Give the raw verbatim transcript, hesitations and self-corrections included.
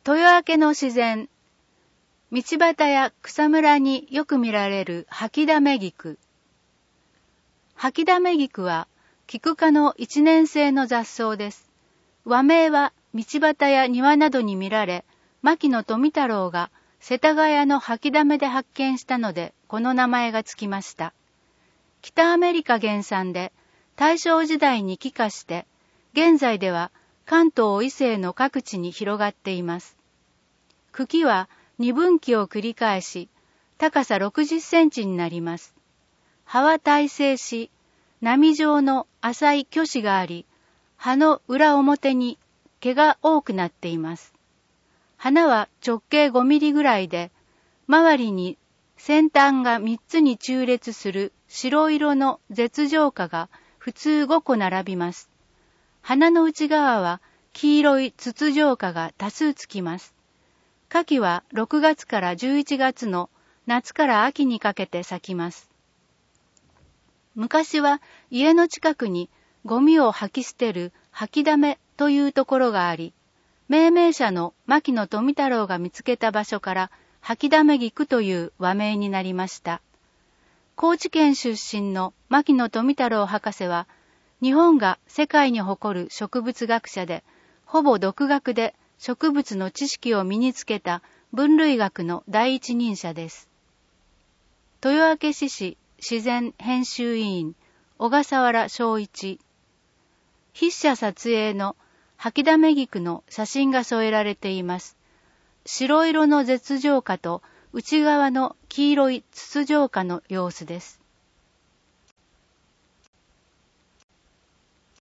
豊明の自然。道端や草むらによく見られる掃溜菊。掃溜菊はキク科の一年生の雑草です。和名は道端や庭などに見られ、牧野富太郎が世田谷の掃溜で発見したので、この名前がつきました。北アメリカ原産で、大正時代に帰化して、現在では関東以西の各地に広がっています。茎は二分期を繰り返し、高さろくじゅっセンチになります。葉は大成し、波状の浅い鋸歯があり、葉の裏表に毛が多くなっています。花は直径ごミリぐらいで、周りに先端がみっつに中列する白色の舌状花が普通ごこ並びます。花の内側は黄色い筒状花が多数つきます。花期はろくがつからじゅういちがつの夏から秋にかけて咲きます。昔は家の近くにゴミを吐き捨てる掃溜というところがあり、命名者の牧野富太郎が見つけた場所から掃溜菊という和名になりました。高知県出身の牧野富太郎博士は、日本が世界に誇る植物学者で、ほぼ独学で植物の知識を身につけた分類学の第一人者です。豊明市市自然編集委員小笠原昭一。筆者撮影の掃溜菊の写真が添えられています。白色の舌状花と内側の黄色い筒状花の様子です。